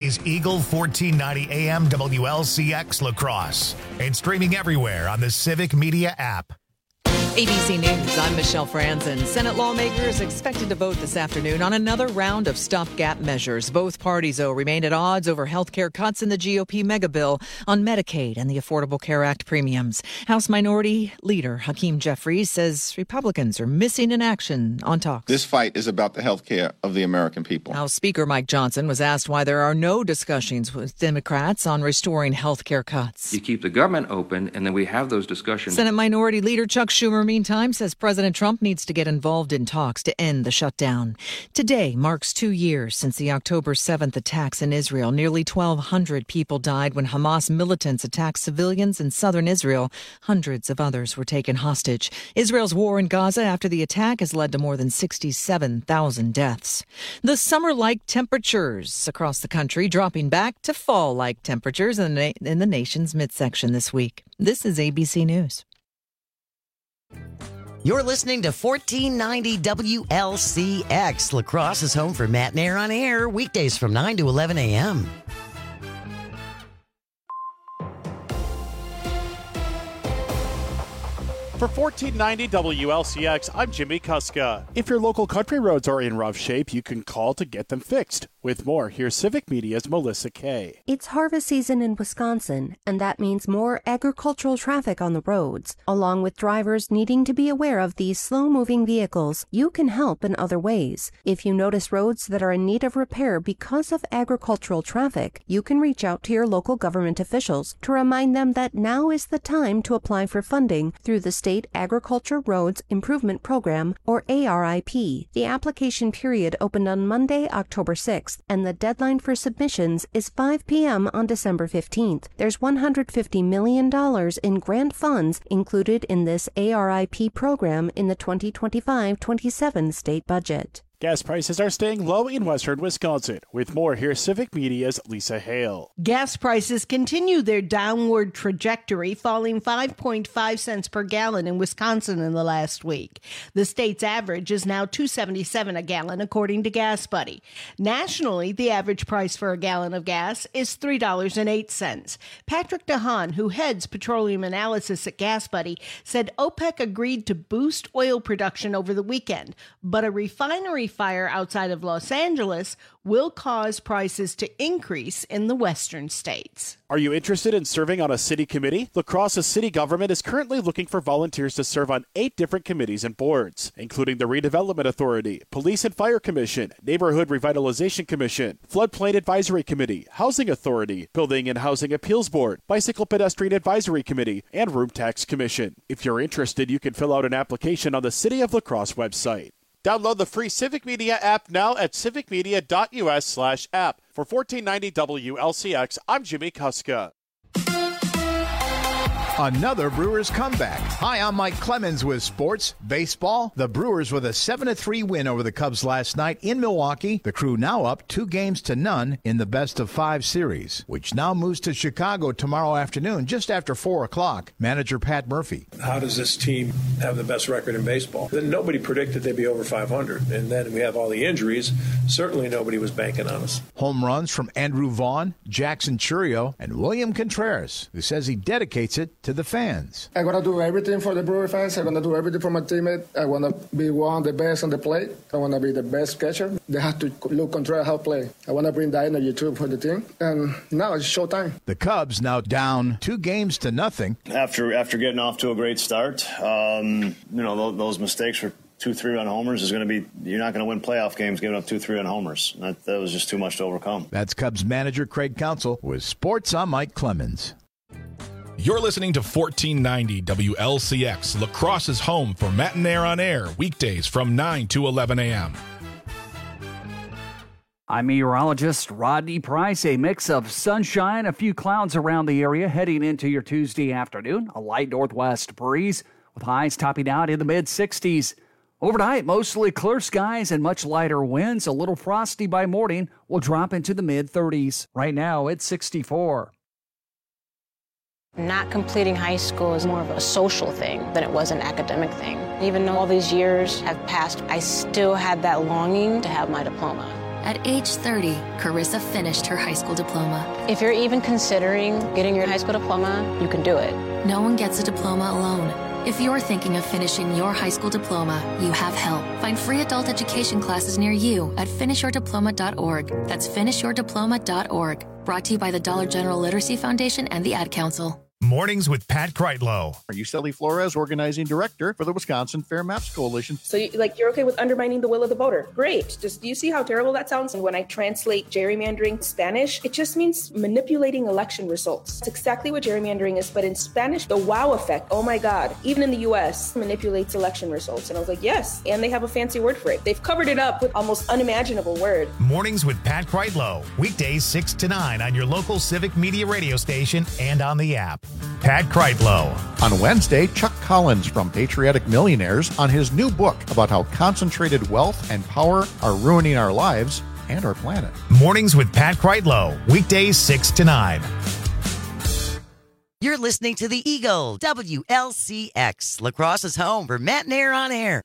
is Eagle 1490 AM WLCX La Crosse and streaming everywhere on the Civic Media app. ABC News, I'm Michelle Franzen. Senate lawmakers expected to vote this afternoon on another round of stopgap measures. Both parties, though, remained at odds over health care cuts in the GOP megabill on Medicaid and the Affordable Care Act premiums. House Minority Leader Hakeem Jeffries says Republicans are missing in action on talks. This fight is about the health care of the American people. House Speaker Mike Johnson was asked why there are no discussions with Democrats on restoring health care cuts. You keep the government open, and then we have those discussions. Senate Minority Leader Chuck Schumer, meantime, says President Trump needs to get involved in talks to end the shutdown. Today marks 2 years since the October 7th attacks in Israel. Nearly 1,200 people died when Hamas militants attacked civilians in southern Israel. Hundreds of others were taken hostage. Israel's war in Gaza after the attack has led to more than 67,000 deaths. The summer-like temperatures across the country dropping back to fall-like temperatures in the nation's midsection this week. This is ABC News. You're listening to 1490 WLCX. La Crosse is home for Matt and Air on Air, weekdays from 9 to 11 a.m. For 1490 WLCX, I'm Jimmy Kuska. If your local country roads are in rough shape, you can call to get them fixed. With more, here's Civic Media's Melissa Kay. It's harvest season in Wisconsin, and that means more agricultural traffic on the roads. Along with drivers needing to be aware of these slow-moving vehicles, you can help in other ways. If you notice roads that are in need of repair because of agricultural traffic, you can reach out to your local government officials to remind them that now is the time to apply for funding through the State Agriculture Roads Improvement Program, or ARIP. The application period opened on Monday, October 6th, and the deadline for submissions is 5 p.m. on December 15th. There's $150 million in grant funds included in this ARIP program in the 2025-27 state budget. Gas prices are staying low in western Wisconsin. With more, here's Civic Media's Lisa Hale. Gas prices continue their downward trajectory, falling 5.5 cents per gallon in Wisconsin in the last week. The state's average is now $2.77 a gallon, according to Gas Buddy. Nationally, the average price for a gallon of gas is $3.08. Patrick DeHaan, who heads petroleum analysis at Gas Buddy, said OPEC agreed to boost oil production over the weekend, but a refinery fire outside of Los Angeles will cause prices to increase in the western states. Are you interested in serving on a city committee? La Crosse's city government is currently looking for volunteers to serve on 8 different committees and boards, including the Redevelopment Authority, Police and Fire Commission, Neighborhood Revitalization Commission, Floodplain Advisory Committee, Housing Authority, Building and Housing Appeals Board, Bicycle Pedestrian Advisory Committee, and Room Tax Commission. If you're interested, you can fill out an application on the City of La Crosse website. Download the free Civic Media app now at civicmedia.us/app. For 1490 WLCX, I'm Jimmy Kuska. Another Brewers comeback. Hi, I'm Mike Clemens with Sports Baseball. The Brewers with a 7-3 win over the Cubs last night in Milwaukee. The Crew now up 2-0 in the best-of-5 series, which now moves to Chicago tomorrow afternoon, just after 4 o'clock. Manager Pat Murphy. How does this team have the best record in baseball? Nobody predicted they'd be over 500, and then we have all the injuries. Certainly nobody was banking on us. Home runs from Andrew Vaughn, Jackson Churio, and William Contreras, who says he dedicates it to the fans. I'm going to do everything for the Brewer fans. I'm going to do everything for my teammate. I want to be one of the best on the plate. I want to be the best catcher. They have to look Contreras how to play. I want to bring that energy too for the team. And now it's showtime. The Cubs now down 2-0. After getting off to a great start, those mistakes for 2 3-run homers is going to be, you're not going to win playoff games giving up 2 3-run homers. That was just too much to overcome. That's Cubs manager Craig Counsell with Sports. I'm Mike Clemens. You're listening to 1490 WLCX, La Crosse's home for Matt and Air on Air, weekdays from 9 to 11 a.m. I'm meteorologist Rodney Price. A mix of sunshine, a few clouds around the area heading into your Tuesday afternoon. A light northwest breeze with highs topping out in the mid-60s. Overnight, mostly clear skies and much lighter winds. A little frosty by morning will drop into the mid-30s. Right now, it's 64. Not completing high school is more of a social thing than it was an academic thing. Even though all these years have passed, I still had that longing to have my diploma. At age 30, Carissa finished her high school diploma. If you're even considering getting your high school diploma, you can do it. No one gets a diploma alone. If you're thinking of finishing your high school diploma, you have help. Find free adult education classes near you at finishyourdiploma.org. That's finishyourdiploma.org. Brought to you by the Dollar General Literacy Foundation and the Ad Council. Mornings with Pat Kreitlow. Yuseli Flores, organizing director for the Wisconsin Fair Maps Coalition. So you're okay with undermining the will of the voter. Great. Just do you see how terrible that sounds? And when I translate gerrymandering Spanish, it just means manipulating election results. It's exactly what gerrymandering is, but in Spanish, the wow effect, oh my God, even in the US, manipulates election results. And I was like, yes, and they have a fancy word for it. They've covered it up with almost unimaginable word. Mornings with Pat Kreitlow. Weekdays 6 to 9 on your local Civic Media radio station and on the app. Pat Kreitlow. On Wednesday, Chuck Collins from Patriotic Millionaires on his new book about how concentrated wealth and power are ruining our lives and our planet. Mornings with Pat Kreitlow. Weekdays 6 to 9. You're listening to the Eagle, WLCX, La Crosse's home for Matt and Air on Air.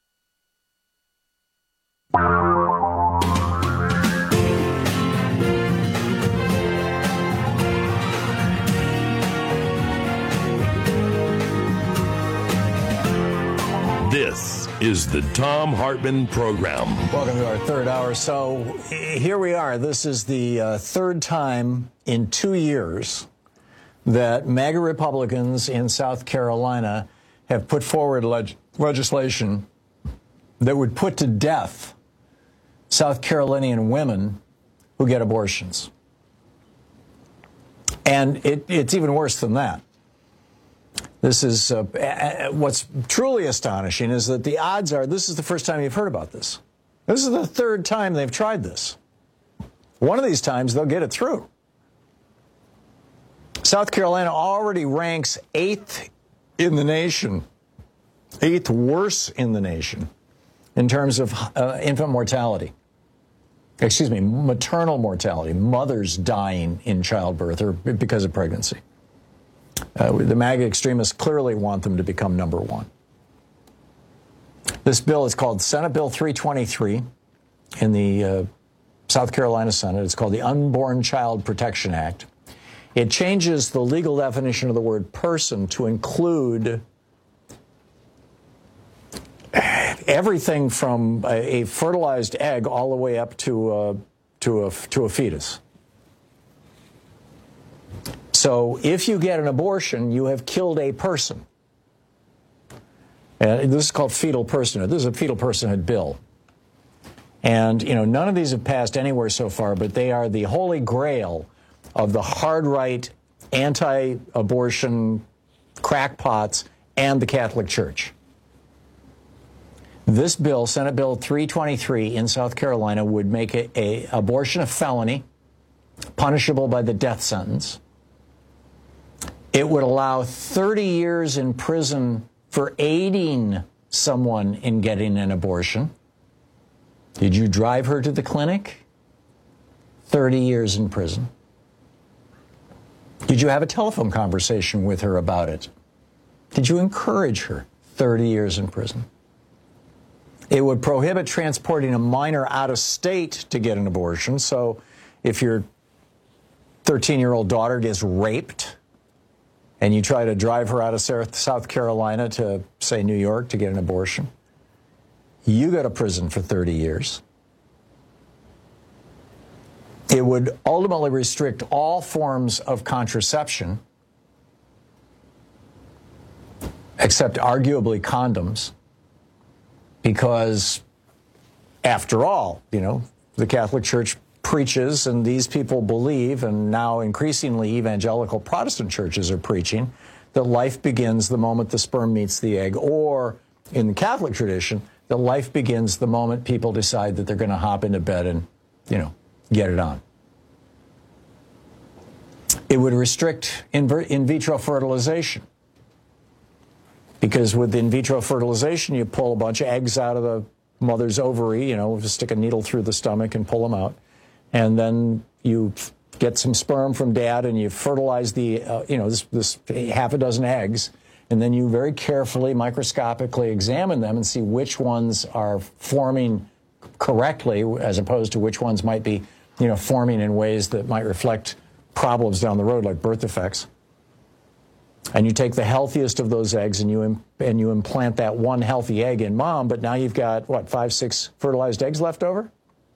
This is the Thom Hartmann Program. Welcome to our third hour. So here we are. This is the third time in 2 years that MAGA Republicans in South Carolina have put forward legislation that would put to death South Carolinian women who get abortions. And it's even worse than that. This is what's truly astonishing is that the odds are this is the first time you've heard about this. This is the third time they've tried this. One of these times they'll get it through. South Carolina already ranks 8th in the nation, 8th worst in the nation in terms of infant mortality. Excuse me, maternal mortality, mothers dying in childbirth or because of pregnancy. The MAGA extremists clearly want them to become number one. This bill is called Senate Bill 323 in the South Carolina Senate. It's called the Unborn Child Protection Act. It changes the legal definition of the word person to include everything from a fertilized egg all the way up to a fetus. So if you get an abortion, you have killed a person. And this is called fetal personhood. This is a fetal personhood bill. And, none of these have passed anywhere so far, but they are the holy grail of the hard-right, anti-abortion crackpots and the Catholic Church. This bill, Senate Bill 323 in South Carolina, would make a abortion a felony, punishable by the death sentence. It would allow 30 years in prison for aiding someone in getting an abortion. Did you drive her to the clinic? 30 years in prison. Did you have a telephone conversation with her about it? Did you encourage her? 30 years in prison. It would prohibit transporting a minor out of state to get an abortion. So if your 13-year-old daughter gets raped, and you try to drive her out of South Carolina to, say, New York to get an abortion, you go to prison for 30 years. It would ultimately restrict all forms of contraception, except arguably condoms, because, after all, the Catholic Church preaches, and these people believe, and now increasingly evangelical Protestant churches are preaching, that life begins the moment the sperm meets the egg, or in the Catholic tradition, that life begins the moment people decide that they're going to hop into bed and, get it on. It would restrict in vitro fertilization, because with in vitro fertilization, you pull a bunch of eggs out of the mother's ovary, just stick a needle through the stomach and pull them out. And then you get some sperm from dad and you fertilize the, this half a dozen eggs. And then you very carefully, microscopically examine them and see which ones are forming correctly, as opposed to which ones might be, forming in ways that might reflect problems down the road, like birth defects. And you take the healthiest of those eggs and you implant that one healthy egg in mom, but now you've got, 5, 6 fertilized eggs left over?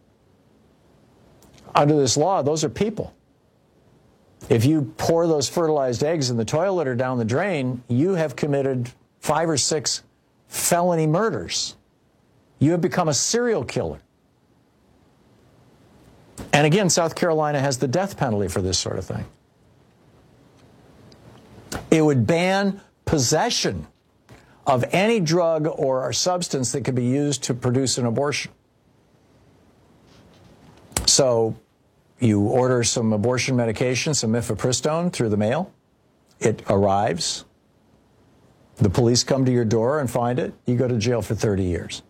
Under this law, those are people. If you pour those fertilized eggs in the toilet or down the drain, you have committed 5 or 6 felony murders. You have become a serial killer. And again, South Carolina has the death penalty for this sort of thing. It would ban possession of any drug or substance that could be used to produce an abortion. So you order some abortion medication, some mifepristone, through the mail. It arrives. The police come to your door and find it. You go to jail for 30 years.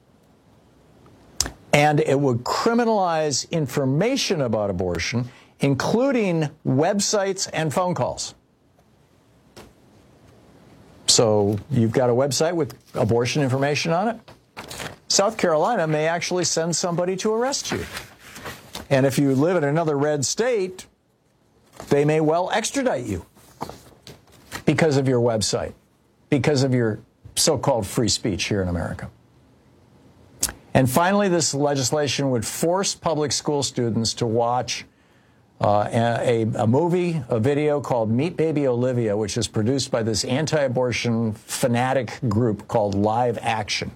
And it would criminalize information about abortion, including websites and phone calls. So you've got a website with abortion information on it. South Carolina may actually send somebody to arrest you. And if you live in another red state, they may well extradite you because of your website, because of your so-called free speech here in America. And finally, this legislation would force public school students to watch a movie, a video called Meet Baby Olivia, which is produced by this anti-abortion fanatic group called Live Action.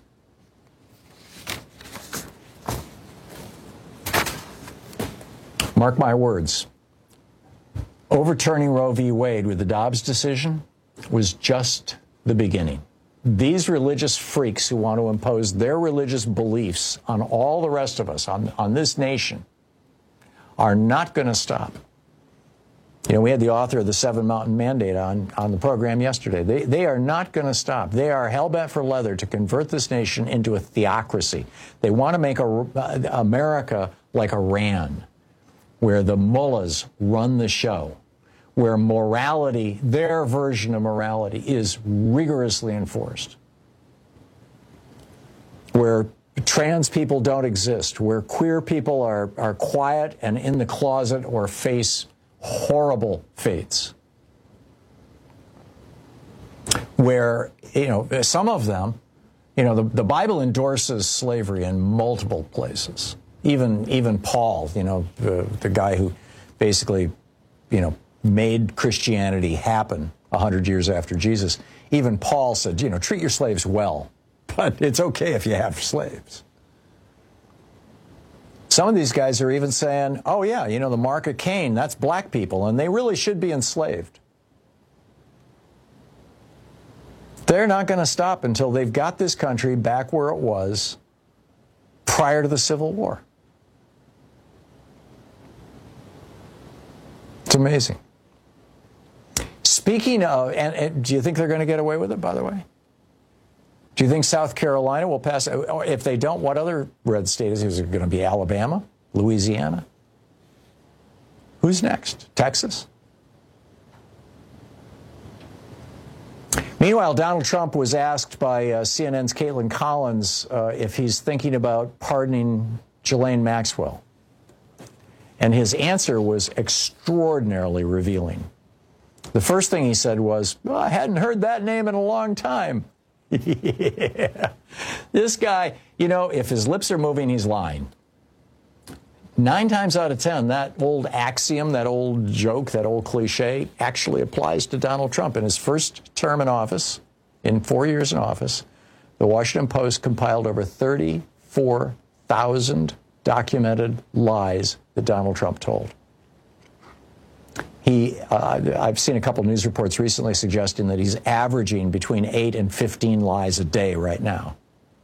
Mark my words. Overturning Roe v. Wade with the Dobbs decision was just the beginning. These religious freaks who want to impose their religious beliefs on all the rest of us, on this nation, are not going to stop. We had the author of the Seven Mountain Mandate on the program yesterday. They are not going to stop. They are hell-bent for leather to convert this nation into a theocracy. They want to make America like Iran, where the mullahs run the show, where morality, their version of morality, is rigorously enforced, where trans people don't exist, where queer people are quiet and in the closet or face horrible fates, where, some of them, the Bible endorses slavery in multiple places. Even Paul, the guy who basically, made Christianity happen 100 years after Jesus. Even Paul said, treat your slaves well, but it's okay if you have slaves. Some of these guys are even saying, oh yeah, the mark of Cain, that's black people, and they really should be enslaved. They're not going to stop until they've got this country back where it was prior to the Civil War. It's amazing. Speaking of, and do you think they're going to get away with it, by the way? Do you think South Carolina will pass? Or if they don't, what other red state is it going to be? Alabama? Louisiana? Who's next? Texas? Meanwhile, Donald Trump was asked by CNN's Caitlin Collins if he's thinking about pardoning Ghislaine Maxwell. And his answer was extraordinarily revealing. The first thing he said was, I hadn't heard that name in a long time. Yeah. This guy, if his lips are moving, he's lying. 9 times out of 10, that old axiom, that old joke, that old cliche actually applies to Donald Trump. In his first term in office, in 4 years in office, the Washington Post compiled over 34,000 documented lies that Donald Trump told. I've seen a couple news reports recently suggesting that he's averaging between 8 and 15 lies a day right now.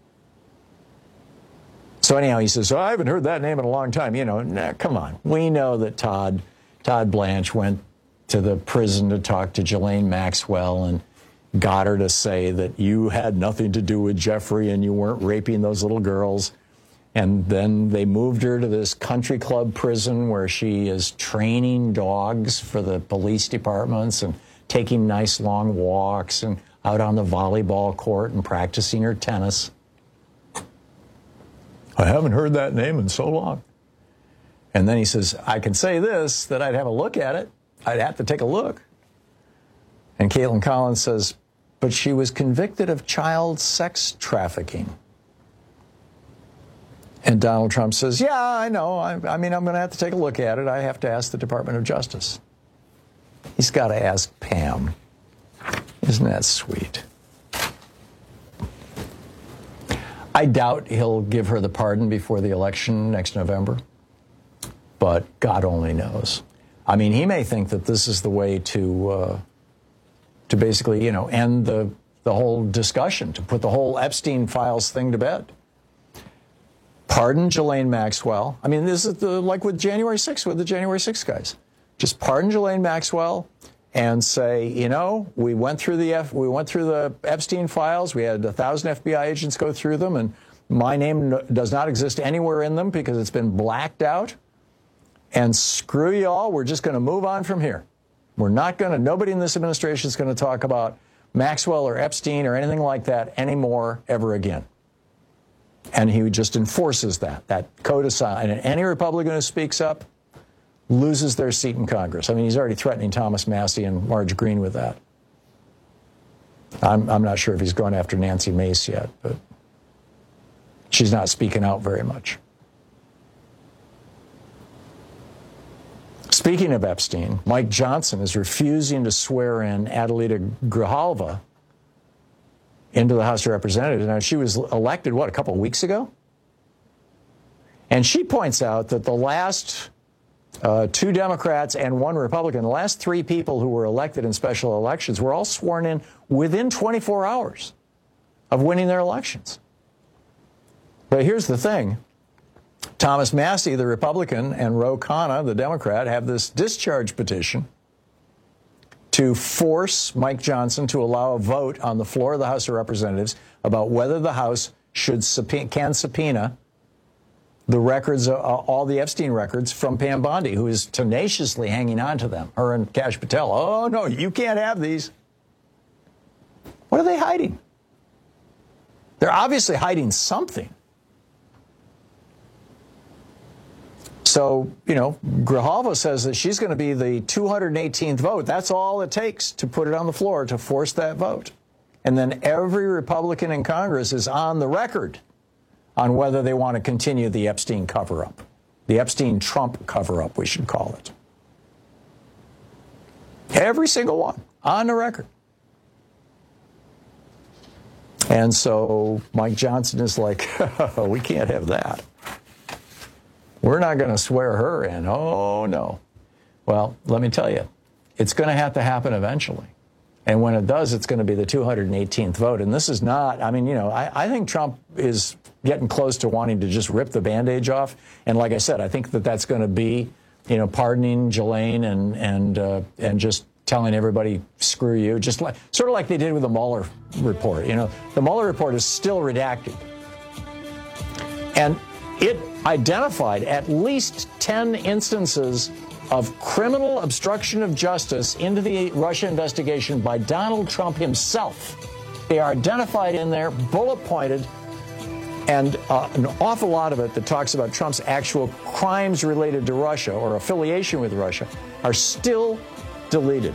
So anyhow, he says, I haven't heard that name in a long time. Come on. We know that Todd Blanche went to the prison to talk to Ghislaine Maxwell and got her to say that you had nothing to do with Jeffrey and you weren't raping those little girls. And then they moved her to this country club prison where she is training dogs for the police departments and taking nice long walks and out on the volleyball court and practicing her tennis. I haven't heard that name in so long. And then he says, I can say this, that I'd have a look at it. I'd have to take a look. And Caitlin Collins says, but she was convicted of child sex trafficking. And Donald Trump says, yeah, I know. I mean, I'm going to have to take a look at it. I have to ask the Department of Justice. He's got to ask Pam. Isn't that sweet? I doubt he'll give her the pardon before the election next November. But God only knows. I mean, he may think that this is the way to basically, you know, end the whole discussion, to put the whole Epstein files thing to bed. Pardon Ghislaine Maxwell. I mean, this is like with January 6th, with the January 6th guys. Just pardon Ghislaine Maxwell and say, you know, we went through the Epstein files. We had 1,000 FBI agents go through them, and my name does not exist anywhere in them because it's been blacked out. And screw y'all, we're just going to move on from here. We're not going to, nobody in this administration is going to talk about Maxwell or Epstein or anything like that anymore ever again. And he just enforces that codicil. And any Republican who speaks up loses their seat in Congress. I mean, he's already threatening Thomas Massie and Marge Green with that. I'm not sure if he's going after Nancy Mace yet, but she's not speaking out very much. Speaking of Epstein, Mike Johnson is refusing to swear in Adelita Grijalva into the House of Representatives. Now, she was elected, a couple of weeks ago? And she points out that the last 2 Democrats and 1 Republican, the last 3 people who were elected in special elections were all sworn in within 24 hours of winning their elections. But here's the thing. Thomas Massie, the Republican, and Ro Khanna, the Democrat, have this discharge petition to force Mike Johnson to allow a vote on the floor of the House of Representatives about whether the House can subpoena the records, all the Epstein records from Pam Bondi, who is tenaciously hanging on to them, her and Kash Patel. Oh, no, you can't have these. What are they hiding? They're obviously hiding something. So, you know, Grijalva says that she's going to be the 218th vote. That's all it takes to put it on the floor to force that vote. And then every Republican in Congress is on the record on whether they want to continue the Epstein cover-up. The Epstein-Trump cover-up, we should call it. Every single one, on the record. And so Mike Johnson is like, we can't have that. We're not going to swear her in. Oh, no. Well, let me tell you, it's going to have to happen eventually. And when it does, it's going to be the 218th vote. And this is not, I mean, you know, I think Trump is getting close to wanting to just rip the Band-Aids off. And like I said, I think that that's going to be, you know, pardoning Ghislaine and just telling everybody, screw you, just like, sort of like they did with the Mueller report. You know, the Mueller report is still redacted. And it identified at least 10 instances of criminal obstruction of justice into the Russia investigation by Donald Trump himself. They are identified in there, bullet pointed, and an awful lot of it that talks about Trump's actual crimes related to Russia or affiliation with Russia are still deleted.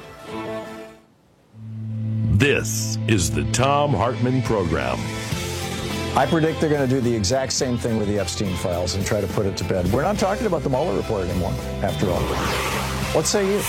This is the Thom Hartmann Program. I predict they're going to do the exact same thing with the Epstein files and try to put it to bed. We're not talking about the Mueller report anymore, after all. What say you?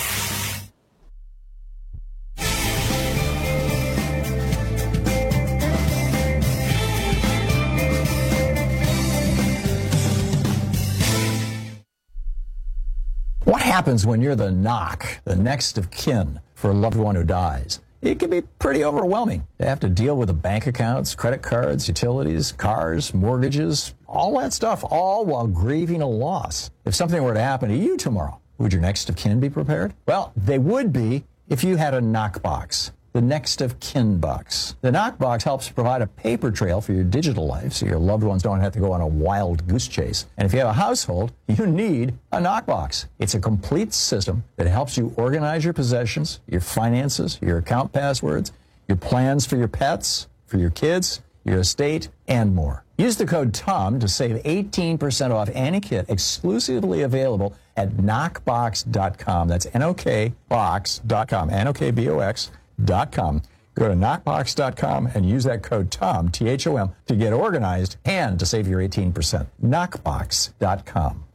What happens when you're the knock, the next of kin for a loved one who dies? It can be pretty overwhelming. You have to deal with the bank accounts, credit cards, utilities, cars, mortgages, all that stuff, all while grieving a loss. If something were to happen to you tomorrow, would your next of kin be prepared? Well, they would be if you had a knockbox, the next of kin box. The knockbox helps provide a paper trail for your digital life so your loved ones don't have to go on a wild goose chase. And if you have a household, you need a knockbox. It's a complete system that helps you organize your possessions, your finances, your account passwords, your plans for your pets, for your kids, your estate, and more. Use the code TOM to save 18% off any kit exclusively available at knockbox.com. That's NOKBox.com, NOKBOX.com. Go to knockbox.com and use that code TOM, T-H-O-M, to get organized and to save your 18%. Knockbox.com.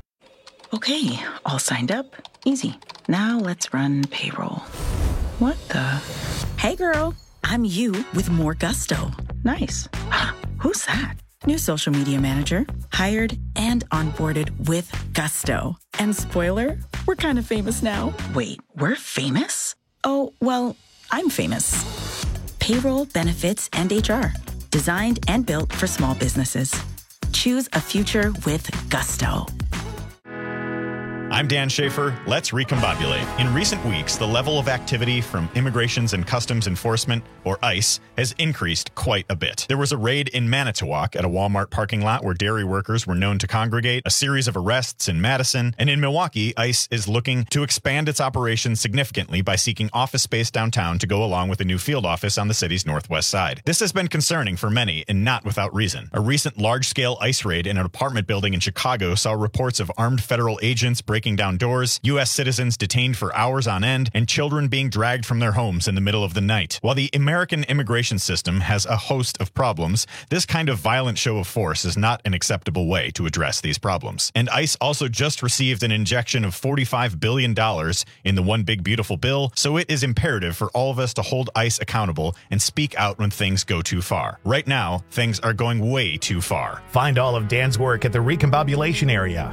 Okay, all signed up. Easy. Now let's run payroll. What the? Hey girl, I'm you with more gusto. Nice. Who's that? New social media manager, hired and onboarded with gusto. And spoiler, we're kind of famous now. Wait, we're famous? Oh, well, I'm famous. Payroll, benefits, and HR. Designed and built for small businesses. Choose a future with gusto. I'm Dan Schaefer. Let's recombobulate. In recent weeks, the level of activity from Immigrations and Customs Enforcement, or ICE, has increased quite a bit. There was a raid in Manitowoc at a Walmart parking lot where dairy workers were known to congregate, a series of arrests in Madison, and in Milwaukee, ICE is looking to expand its operations significantly by seeking office space downtown to go along with a new field office on the city's northwest side. This has been concerning for many, and not without reason. A recent large-scale ICE raid in an apartment building in Chicago saw reports of armed federal agents breaking down doors, U.S. citizens detained for hours on end, and children being dragged from their homes in the middle of the night. While the American immigration system has a host of problems, this kind of violent show of force is not an acceptable way to address these problems. And ICE also just received an injection of $45 billion in the One Big Beautiful Bill, so it is imperative for all of us to hold ICE accountable and speak out when things go too far. Right now, things are going way too far. Find all of Dan's work at the Recombobulation Area.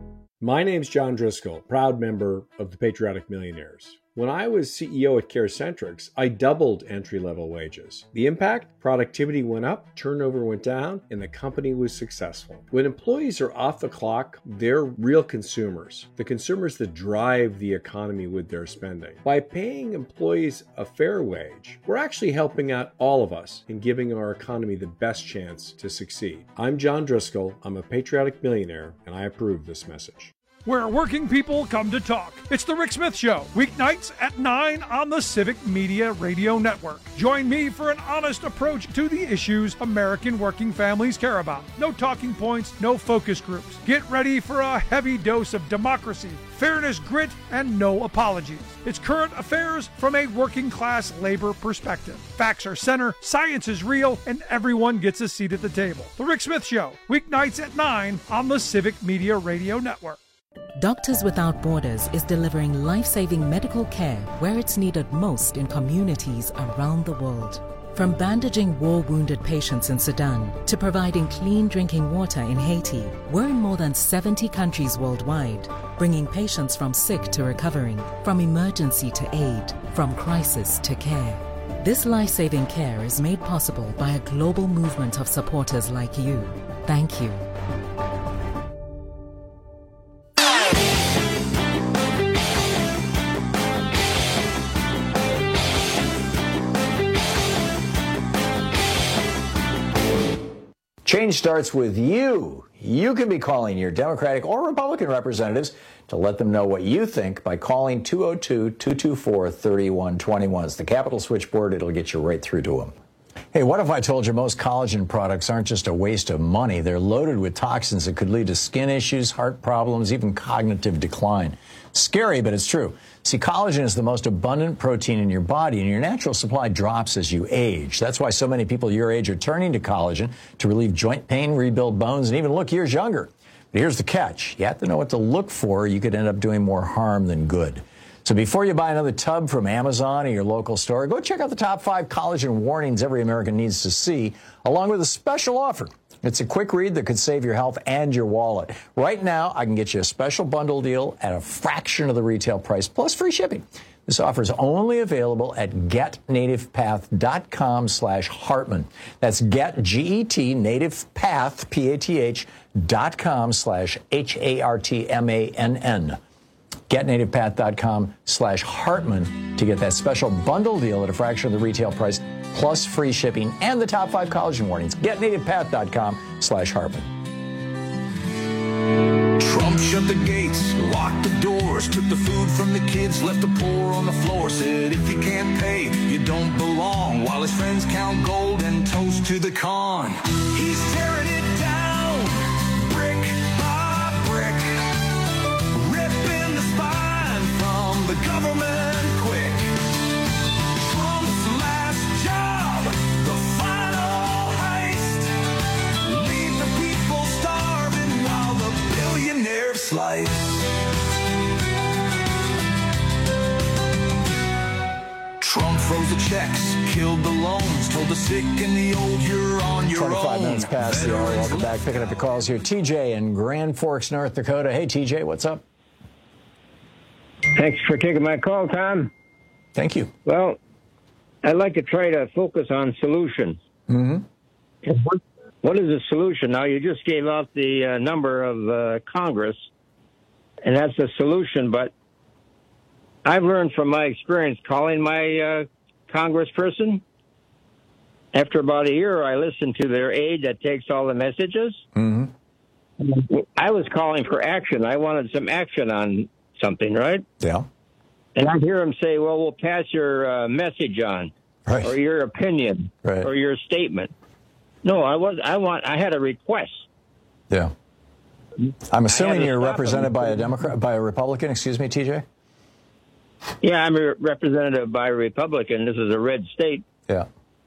My name's John Driscoll, proud member of the Patriotic Millionaires. When I was CEO at CareCentrix, I doubled entry-level wages. The impact? Productivity went up, turnover went down, and the company was successful. When employees are off the clock, they're real consumers, the consumers that drive the economy with their spending. By paying employees a fair wage, we're actually helping out all of us in giving our economy the best chance to succeed. I'm John Driscoll, I'm a patriotic millionaire, and I approve this message. Where working people come to talk. It's The Rick Smith Show, weeknights at 9 on the Civic Media Radio Network. Join me for an honest approach to the issues American working families care about. No talking points, no focus groups. Get ready for a heavy dose of democracy, fairness, grit, and no apologies. It's current affairs from a working class labor perspective. Facts are center, science is real, and everyone gets a seat at the table. The Rick Smith Show, weeknights at 9 on the Civic Media Radio Network. Doctors Without Borders is delivering life-saving medical care where it's needed most in communities around the world. From bandaging war-wounded patients in Sudan to providing clean drinking water in Haiti, we're in more than 70 countries worldwide, bringing patients from sick to recovering, from emergency to aid, from crisis to care. This life-saving care is made possible by a global movement of supporters like you. Thank you. Change starts with you. You can be calling your Democratic or Republican representatives to let them know what you think by calling 202-224-3121. It's the Capitol switchboard. It'll get you right through to them. Hey, what if I told you most collagen products aren't just a waste of money? They're loaded with toxins that could lead to skin issues, heart problems, even cognitive decline. Scary, but it's true. See, collagen is the most abundant protein in your body, and your natural supply drops as you age. That's why so many people your age are turning to collagen to relieve joint pain, rebuild bones, and even look years younger. But here's the catch. You have to know what to look for, or you could end up doing more harm than good. So before you buy another tub from Amazon or your local store, go check out the top 5 collagen warnings every American needs to see, along with a special offer. It's a quick read that could save your health and your wallet. Right now, I can get you a special bundle deal at a fraction of the retail price, plus free shipping. This offer is only available at getnativepath.com/Hartmann. That's get, G-E-T, nativepath, PATH.com/HARTMANN. GetNativePath.com/Hartmann to get that special bundle deal at a fraction of the retail price, plus free shipping and the top 5 collagen warnings. GetNativePath.com/Hartmann. Trump shut the gates, locked the doors, took the food from the kids, left the poor on the floor, said if you can't pay, you don't belong, while his friends count gold and toast to the con. He's tearing it down, brick by brick, ripping the spine from the government quick. Trump's last job, the final heist, leave the people starving while the billionaires slice. Trump froze the checks, killed the loans, told the sick and the old you're on your 25 own. minutes past the hour. Welcome back. Picking up the calls here. TJ in Grand Forks, North Dakota. Hey, TJ, what's up? Thanks for taking my call, Tom. Thank you. Well, I'd like to try to focus on solutions. Mm-hmm. What is the solution? Now, you just gave out the number of Congress, and that's the solution, but I've learned from my experience calling my congressperson. After about a year, I listened to their aide that takes all the messages. Mm-hmm. I was calling for action. I wanted some action on something, right? Yeah. And I hear him say, well, we'll pass your message on, right, or your opinion, right, or your statement. No, I had a request. Yeah. I'm assuming you're represented by a Democrat, by a Republican, excuse me, TJ? Yeah, I'm a representative by a Republican. This is a red state. Yeah.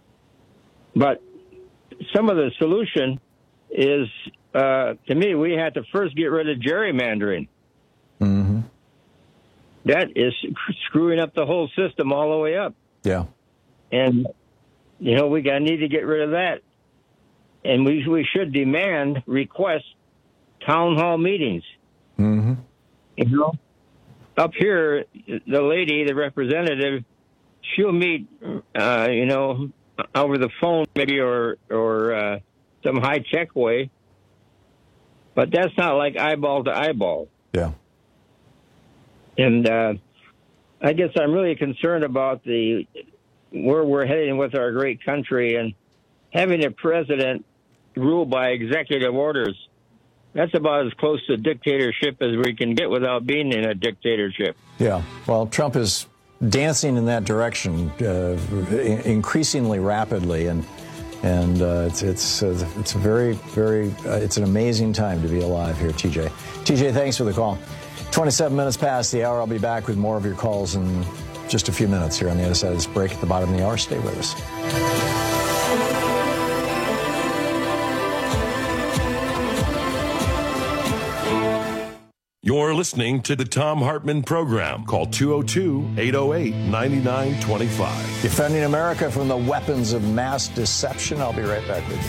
But some of the solution is, to me, we had to first get rid of gerrymandering. Mm-hmm. That is screwing up the whole system all the way up. Yeah. And, you know, we need to get rid of that. And we should request town hall meetings. Mm-hmm. You know? Up here, the lady, the representative, she'll meet, over the phone maybe or some high-tech way. But that's not like eyeball to eyeball. Yeah. And I guess I'm really concerned about where we're heading with our great country, and having a president rule by executive orders. That's about as close to dictatorship as we can get without being in a dictatorship. Yeah. Well, Trump is dancing in that direction increasingly rapidly, and it's an amazing time to be alive here, TJ. TJ, thanks for the call. 27 minutes past the hour. I'll be back with more of your calls in just a few minutes here on the other side of this break at the bottom of the hour. Stay with us. You're listening to the Thom Hartmann Program. Call 202-808-9925. Defending America from the weapons of mass deception. I'll be right back with you.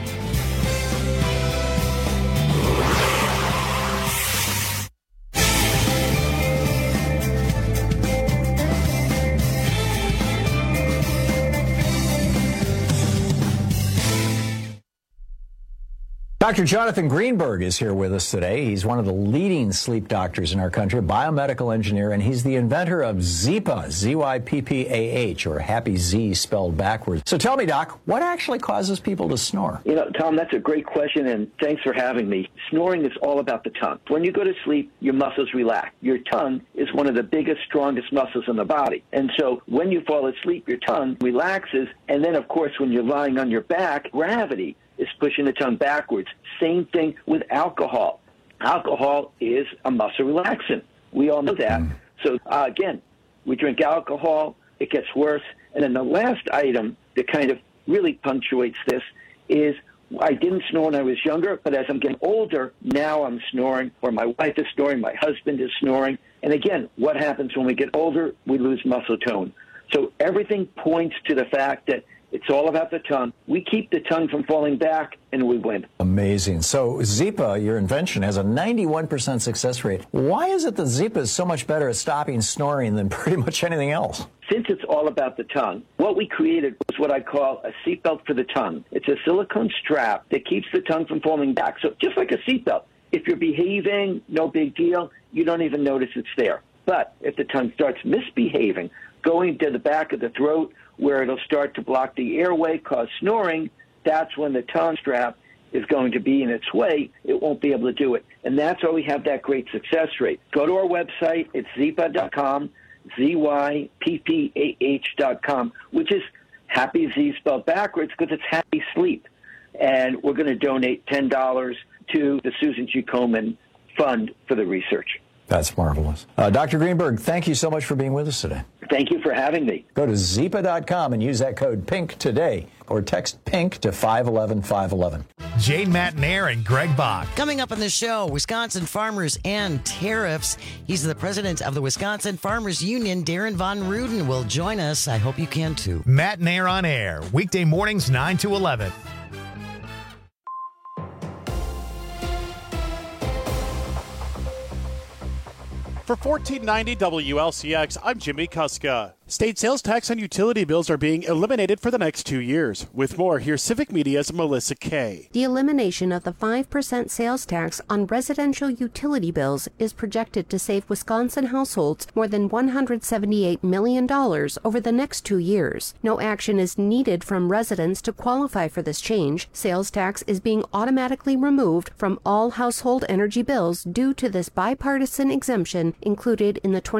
Dr. Jonathan Greenberg is here with us today. He's one of the leading sleep doctors in our country, a biomedical engineer, and he's the inventor of Zyppah, Z-Y-P-P-A-H, or Happy Z spelled backwards. So tell me, Doc, what actually causes people to snore? You know, Tom, that's a great question, and thanks for having me. Snoring is all about the tongue. When you go to sleep, your muscles relax. Your tongue is one of the biggest, strongest muscles in the body. And so when you fall asleep, your tongue relaxes, and then, of course, when you're lying on your back, gravity is pushing the tongue backwards. Same thing with alcohol. Alcohol is a muscle relaxant. We all know that. So, again, we drink alcohol, it gets worse. And then the last item that kind of really punctuates this is I didn't snore when I was younger, but as I'm getting older, now I'm snoring, or my wife is snoring, my husband is snoring. And again, what happens when we get older? We lose muscle tone. So everything points to the fact that it's all about the tongue. We keep the tongue from falling back, and we win. Amazing. So Zyppah, your invention, has a 91% success rate. Why is it that Zyppah is so much better at stopping snoring than pretty much anything else? Since it's all about the tongue, what we created was what I call a seatbelt for the tongue. It's a silicone strap that keeps the tongue from falling back. So just like a seatbelt, if you're behaving, no big deal. You don't even notice it's there. But if the tongue starts misbehaving, going to the back of the throat, where it'll start to block the airway, cause snoring, that's when the tongue strap is going to be in its way, it won't be able to do it. And that's why we have that great success rate. Go to our website. It's zyppah.com, ZYPPAH.com, which is happy Z spelled backwards because it's happy sleep. And we're going to donate $10 to the Susan G. Komen Fund for the research. That's marvelous. Dr. Greenberg, thank you so much for being with us today. Thank you for having me. Go to zyppah.com and use that code PINK today, or text PINK to 511-511. Jane Matenaer and Greg Bach. Coming up on the show, Wisconsin farmers and tariffs. He's the president of the Wisconsin Farmers Union. Darren Von Ruden will join us. I hope you can too. Matenaer on Air, weekday mornings 9 to 11. For 1490 WLCX, I'm Jimmy Kuska. State sales tax on utility bills are being eliminated for the next 2 years. With more, here's Civic Media's Melissa Kay. The elimination of the 5% sales tax on residential utility bills is projected to save Wisconsin households more than $178 million over the next 2 years. No action is needed from residents to qualify for this change. Sales tax is being automatically removed from all household energy bills due to this bipartisan exemption included in the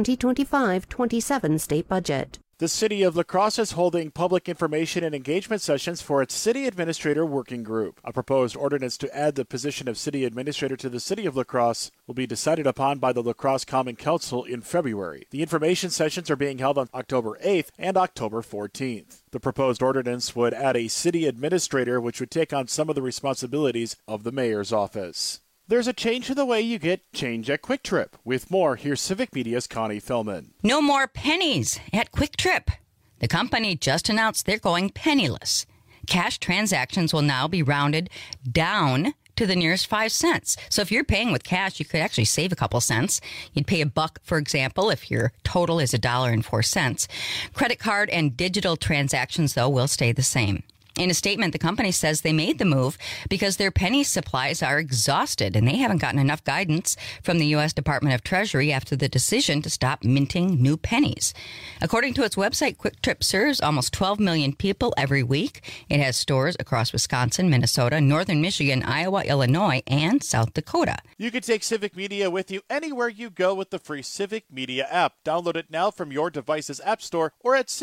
2025-27 state budget. The City of La Crosse is holding public information and engagement sessions for its City Administrator Working Group. A proposed ordinance to add the position of City Administrator to the City of La Crosse will be decided upon by the La Crosse Common Council in February. The information sessions are being held on October 8th and October 14th. The proposed ordinance would add a City Administrator, which would take on some of the responsibilities of the Mayor's office. There's a change to the way you get change at Quick Trip. With more, here's Civic Media's Connie Philman. No more pennies at Quick Trip. The company just announced they're going penniless. Cash transactions will now be rounded down to the nearest 5 cents. So if you're paying with cash, you could actually save a couple cents. You'd pay $1, for example, if your total is $1.04. Credit card and digital transactions, though, will stay the same. In a statement, the company says they made the move because their penny supplies are exhausted and they haven't gotten enough guidance from the U.S. Department of Treasury after the decision to stop minting new pennies. According to its website, Quick Trip serves almost 12 million people every week. It has stores across Wisconsin, Minnesota, northern Michigan, Iowa, Illinois, and South Dakota. You can take Civic Media with you anywhere you go with the free Civic Media app. Download it now from your device's app store or at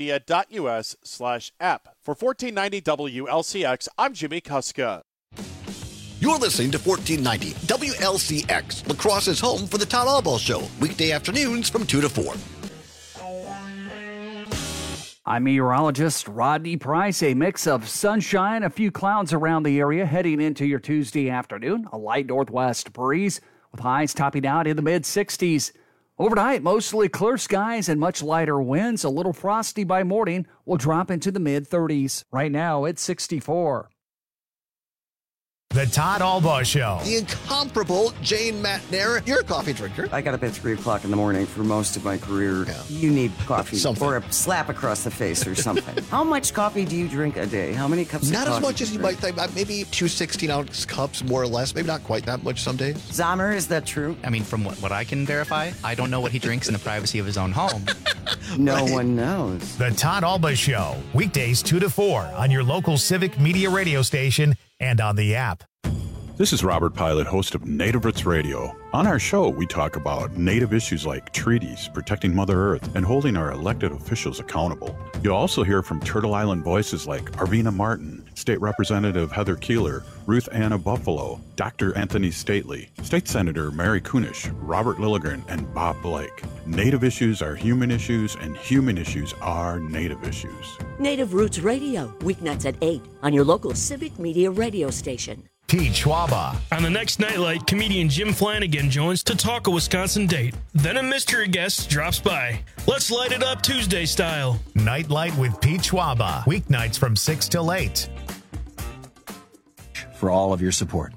civicmedia.us/app. For 1490 WLCX, I'm Jimmy Kuska. You're listening to 1490 WLCX, La Crosse's home for the Todd Albaugh Show, weekday afternoons from 2 to 4. I'm meteorologist Rodney Price. A mix of sunshine, a few clouds around the area heading into your Tuesday afternoon. A light northwest breeze with highs topping out in the mid-60s. Overnight, mostly clear skies and much lighter winds. A little frosty by morning will drop into the mid-30s. Right now, it's 64. The Todd Albaugh Show. The incomparable Jane Matenaer. You're a coffee drinker. I got up at 3 o'clock in the morning for most of my career. Yeah. You need coffee or a slap across the face or something. How much coffee do you drink a day? How many cups of coffee? Not as much as you might think. Maybe 2 16-ounce cups, more or less. Maybe not quite that much some days. Zahmer, is that true? I mean, from what I can verify, I don't know what he drinks in the privacy of his own home. No one knows. The Todd Albaugh Show, weekdays 2 to 4 on your local Civic Media radio station and on the app. This is Robert Pilot, host of Native Roots Radio. On our show, we talk about Native issues like treaties, protecting Mother Earth, and holding our elected officials accountable. You'll also hear from Turtle Island voices like Arvina Martin, State Representative Heather Keeler, Ruth Anna Buffalo, Dr. Anthony Stately, State Senator Mary Kunish, Robert Lilligren, and Bob Blake. Native issues are human issues, and human issues are Native issues. Native Roots Radio, weeknights at 8 on your local Civic Media radio station. Pete Schwaba. On the next Nightlight, comedian Jim Flanagan joins to talk a Wisconsin date. Then a mystery guest drops by. Let's light it up Tuesday style. Nightlight with Pete Schwaba. Weeknights from 6 till 8. For all of your support.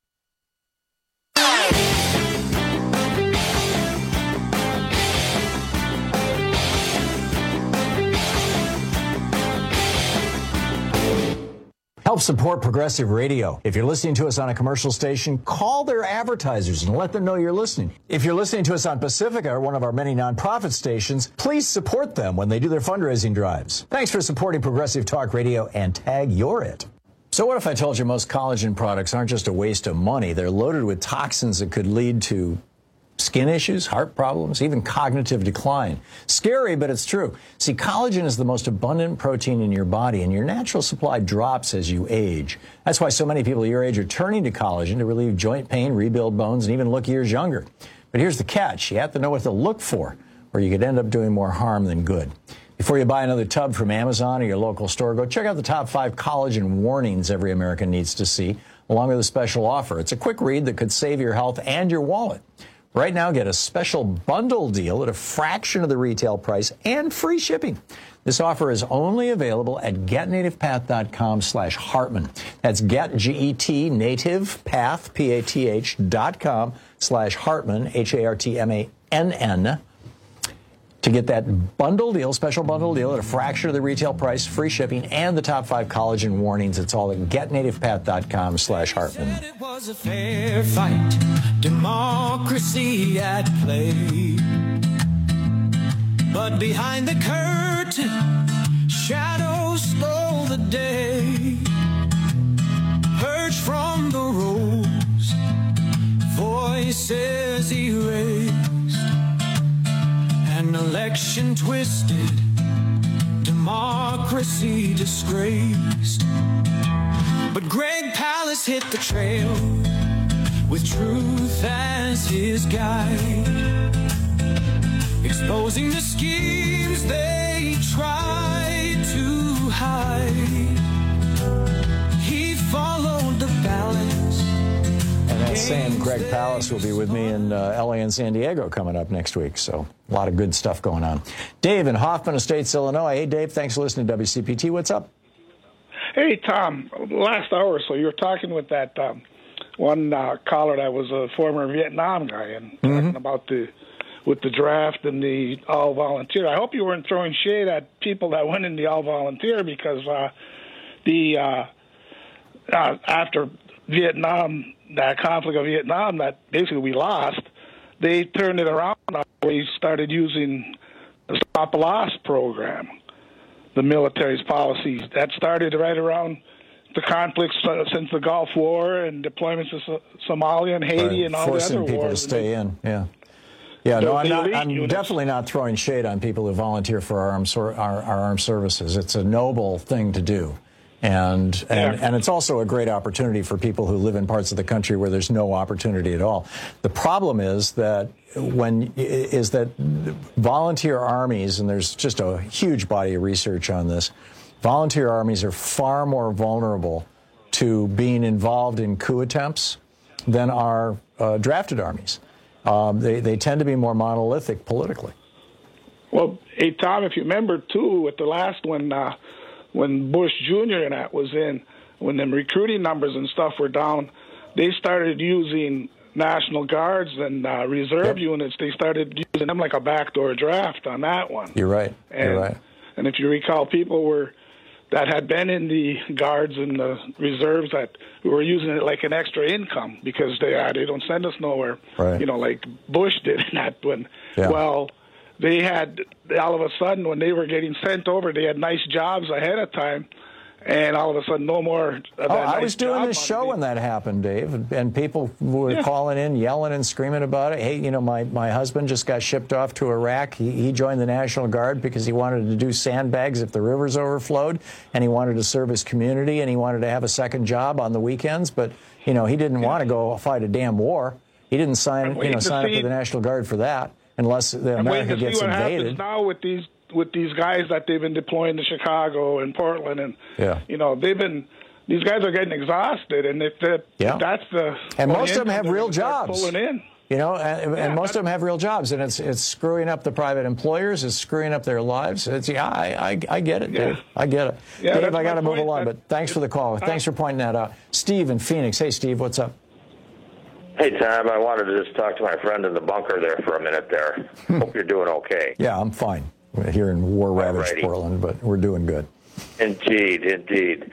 Help support Progressive Radio. If you're listening to us on a commercial station, call their advertisers and let them know you're listening. If you're listening to us on Pacifica, one of our many nonprofit stations, please support them when they do their fundraising drives. Thanks for supporting Progressive Talk Radio and tag You're It. So what if I told you most collagen products aren't just a waste of money? They're loaded with toxins that could lead to skin issues, heart problems, even cognitive decline. Scary, but it's true. See, collagen is the most abundant protein in your body, and your natural supply drops as you age. That's why so many people your age are turning to collagen to relieve joint pain, rebuild bones, and even look years younger. But here's the catch. You have to know what to look for, or you could end up doing more harm than good. Before you buy another tub from Amazon or your local store, go check out the top 5 collagen warnings every American needs to see, along with a special offer. It's a quick read that could save your health and your wallet. Right now, get a special bundle deal at a fraction of the retail price and free shipping. This offer is only available at getnativepath.com/Hartman. That's get, G-E-T, nativepath, PATH.com/Hartman, Hartmann. To get that bundle deal, special bundle deal at a fraction of the retail price, free shipping, and the top 5 collagen warnings. It's all at getnativepath.com/Hartman. It was a fair fight, democracy at play. But behind the curtain, shadows stole the day. Purged from the rows, voices erased. An election twisted, democracy disgraced. But Greg Palast hit the trail with truth as his guide, exposing the schemes they tried to hide. He followed the balance. And that same Greg Palast will be with me in LA and San Diego coming up next week. So a lot of good stuff going on. Dave in Hoffman Estates, Illinois. Hey, Dave, thanks for listening to WCPT. What's up? Hey, Tom. Last hour or so, you were talking with that one caller that was a former Vietnam guy and talking about the draft and the all-volunteer. I hope you weren't throwing shade at people that went in the all-volunteer because after Vietnam, that conflict of Vietnam that basically we lost, they turned it around. We started using the Stop Loss program, the military's policies. That started right around the conflicts since the Gulf War and deployments to Somalia and Haiti and all the other forcing people wars. to stay in, yeah. Yeah, no, I'm definitely not throwing shade on people who volunteer for our armed services. It's a noble thing to do. And it's also a great opportunity for people who live in parts of the country where there's no opportunity at all. The problem is that volunteer armies, and there's just a huge body of research on this, volunteer armies are far more vulnerable to being involved in coup attempts than our drafted armies. They tend to be more monolithic politically. Well, hey, Tom, if you remember, too, with the last one, when Bush Jr. and that was in, when the recruiting numbers and stuff were down, they started using National Guards and reserve units. They started using them like a backdoor draft on that one. You're right. You're right. And if you recall, people that had been in the Guards and the reserves that were using it like an extra income because they don't send us nowhere, right. Like Bush did in that one. Yeah. Well, they had, all of a sudden, when they were getting sent over, they had nice jobs ahead of time, and all of a sudden, no more. I was doing this show when that happened, Dave, and people were calling in, yelling and screaming about it. Hey, my husband just got shipped off to Iraq. He joined the National Guard because he wanted to do sandbags if the rivers overflowed, and he wanted to serve his community, and he wanted to have a second job on the weekends, but, he didn't want to go fight a damn war. He didn't sign up for the National Guard for that. Unless America gets invaded. I'm waiting to see what happens now with these guys that they've been deploying to Chicago and Portland, and these guys are getting exhausted, and that's the and most of them have real jobs. Pulling in. And most of them have real jobs, and it's screwing up the private employers. It's screwing up their lives. I get it, Dave. I get it. Yeah, Dave, I got to move along, but thanks for the call. Thanks for pointing that out. Steve in Phoenix. Hey, Steve, what's up? Hey, Tom, I wanted to just talk to my friend in the bunker there for a minute there. Hope you're doing okay. Yeah, I'm fine. We're here in war-ravaged Portland, but we're doing good. Indeed. This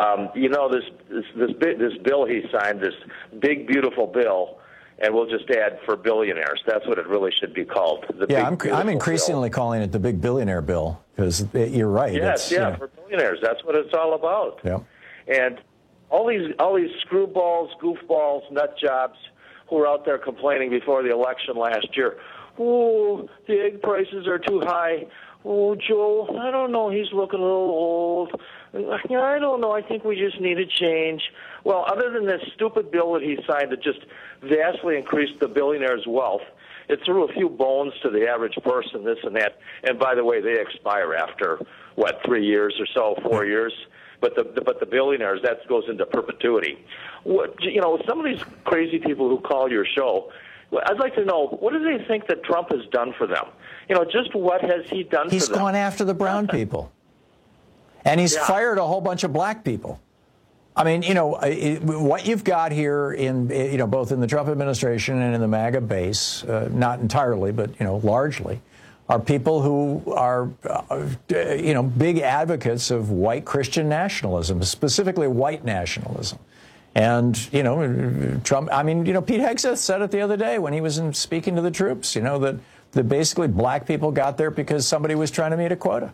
bill he signed, this big, beautiful bill, and we'll just add for billionaires. That's what it really should be called. I'm increasingly calling it the big billionaire bill because you're right. Yes, for billionaires. That's what it's all about. Yeah. And all these screwballs, goofballs, nut jobs who were out there complaining before the election last year. Oh, the egg prices are too high. Oh, Joe, I don't know. He's looking a little old. Yeah, I don't know. I think we just need a change. Well, other than this stupid bill that he signed that just vastly increased the billionaire's wealth, it threw a few bones to the average person, this and that. And by the way, they expire after, 3 years or so, 4 years? But the billionaires, that goes into perpetuity. Some of these crazy people who call your show, I'd like to know, what do they think that Trump has done for them? Just what has he done for them? He's gone after the brown people. And he's fired a whole bunch of black people. I mean, what you've got here in, both in the Trump administration and in the MAGA base, not entirely, but, largely, are people who are, big advocates of white Christian nationalism, specifically white nationalism. And, Trump, Pete Hegseth said it the other day when he was speaking to the troops, that basically black people got there because somebody was trying to meet a quota.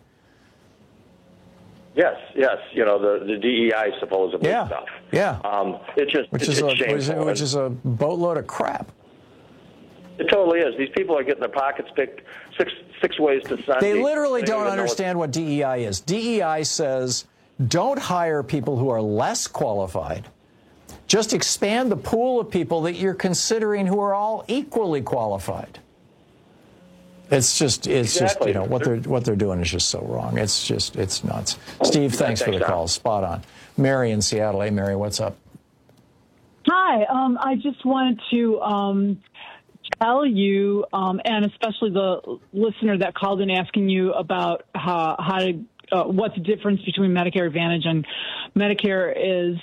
Yes, the DEI supposedly stuff. Yeah. Which is a boatload of crap. It totally is. These people are getting their pockets picked six ways to Sunday. They literally don't understand what DEI is. DEI says don't hire people who are less qualified. Just expand the pool of people that you're considering who are all equally qualified. It's just what they're doing is just so wrong. It's nuts. Steve, thanks for the call. Spot on. Mary in Seattle. Hey, Mary, what's up? Hi. I just wanted to tell you, and especially the listener that called in asking you about what's the difference between Medicare Advantage and Medicare is,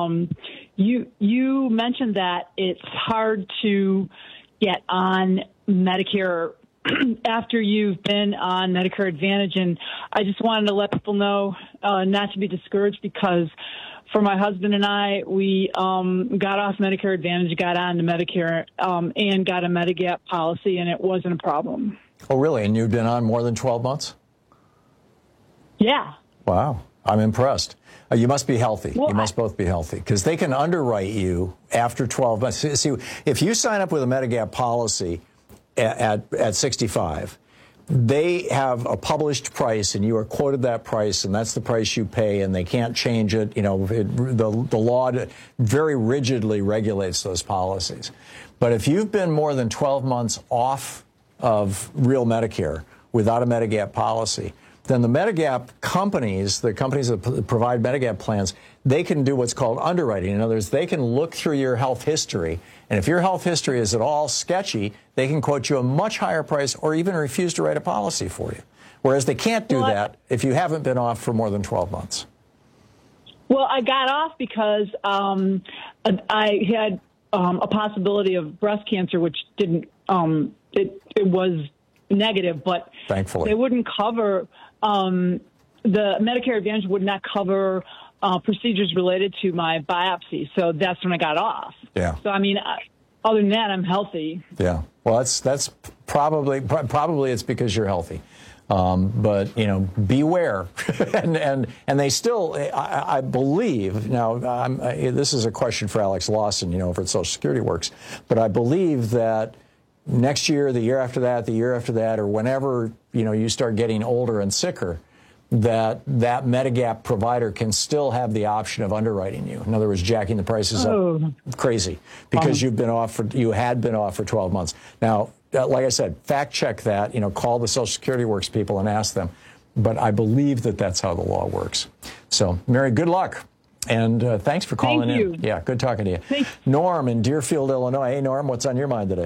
you mentioned that it's hard to get on Medicare after you've been on Medicare Advantage, and I just wanted to let people know not to be discouraged, because for my husband and I, we got off Medicare Advantage, got on to Medicare, and got a Medigap policy, and it wasn't a problem. Oh, really? And you've been on more than 12 months? Yeah. Wow. I'm impressed. You must be healthy. Well, you must both be healthy, because they can underwrite you after 12 months. See, if you sign up with a Medigap policy at 65, they have a published price, and you are quoted that price, and that's the price you pay, and they can't change it. The law very rigidly regulates those policies. But if you've been more than 12 months off of real Medicare without a Medigap policy, then the Medigap companies, the companies that provide Medigap plans, they can do what's called underwriting. In other words, they can look through your health history, and if your health history is at all sketchy, they can quote you a much higher price or even refuse to write a policy for you. Whereas they can't do that if you haven't been off for more than 12 months. Well, I got off because I had a possibility of breast cancer, which didn't, it was negative, but thankfully they wouldn't cover, the Medicare Advantage would not cover procedures related to my biopsy. So that's when I got off. Yeah. So, other than that, I'm healthy. Yeah. Well, that's probably it's because you're healthy. But, beware. and they still, I believe, now, this is a question for Alex Lawson, over at Social Security Works, but I believe that next year, the year after that, or whenever, you start getting older and sicker, that Medigap provider can still have the option of underwriting you. In other words, jacking the prices up crazy because you had been off for 12 months. Now, like I said, fact check that, call the Social Security Works people and ask them. But I believe that that's how the law works. So, Mary, good luck. And thanks for calling in. Yeah, good talking to you. Thanks. Norm in Deerfield, Illinois. Hey, Norm, what's on your mind today?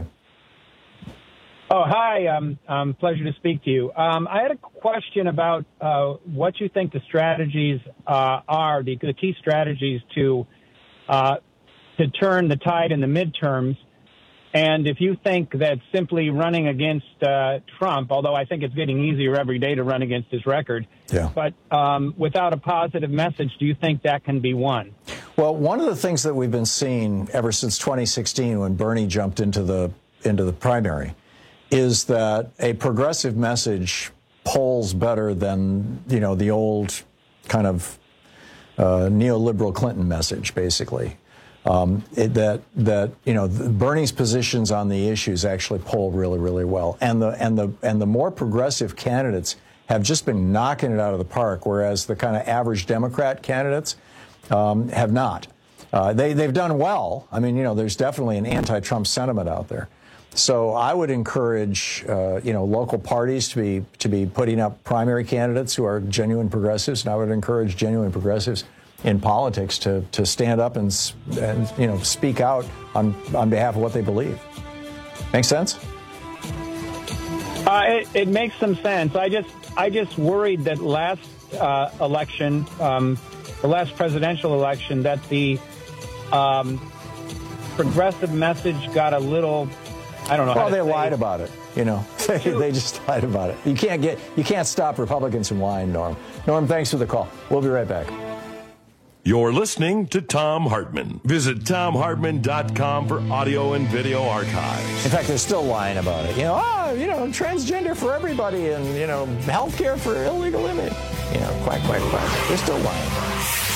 Oh, hi. Pleasure to speak to you. I had a question about what you think the strategies are, the key strategies to turn the tide in the midterms. And if you think that simply running against Trump, although I think it's getting easier every day to run against his record, but without a positive message, do you think that can be won? Well, one of the things that we've been seeing ever since 2016 when Bernie jumped into the primary is that a progressive message polls better than, the old kind of neoliberal Clinton message, basically. Bernie's positions on the issues actually poll really, really well, and the more progressive candidates have just been knocking it out of the park, whereas the kind of average Democrat candidates have not. They've done well. I mean, there's definitely an anti-Trump sentiment out there. So I would encourage, local parties to be putting up primary candidates who are genuine progressives, and I would encourage genuine progressives in politics to stand up and speak out on behalf of what they believe. Make sense? It makes some sense. I just worried that last election, the last presidential election, that the progressive message got a little, I don't know. Well, they lied about it. They just lied about it. You can't stop Republicans from lying, Norm. Norm, thanks for the call. We'll be right back. You're listening to Thom Hartmann. Visit ThomHartmann.com for audio and video archives. In fact, they're still lying about it. Transgender for everybody and, health care for illegal immigrants. Quack, quack, quack. They're still lying about it.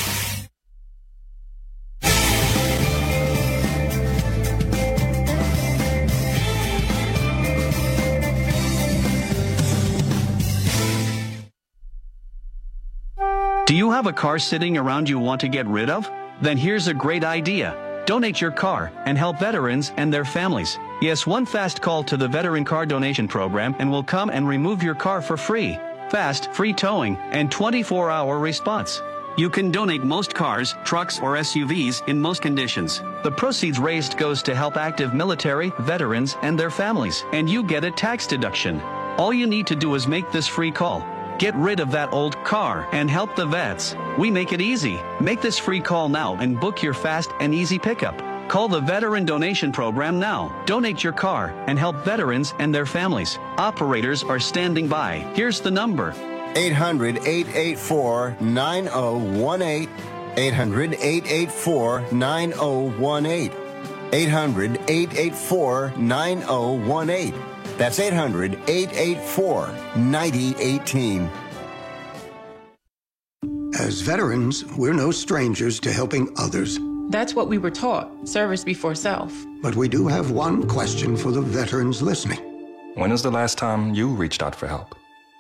Do you have a car sitting around you want to get rid of? Then here's a great idea. Donate your car and help veterans and their families. Yes, one fast call to the Veteran Car Donation Program and we'll come and remove your car for free. Fast, free towing, and 24-hour response. You can donate most cars, trucks, or SUVs in most conditions. The proceeds raised goes to help active military, veterans, and their families, and you get a tax deduction. All you need to do is make this free call. Get rid of that old car and help the vets. We make it easy. Make this free call now and book your fast and easy pickup. Call the Veteran Donation Program now. Donate your car and help veterans and their families. Operators are standing by. Here's the number. 800-884-9018. 800-884-9018. 800-884-9018. That's 800-884-9018. As veterans, we're no strangers to helping others. That's what we were taught, service before self. But we do have one question for the veterans listening. When is the last time you reached out for help?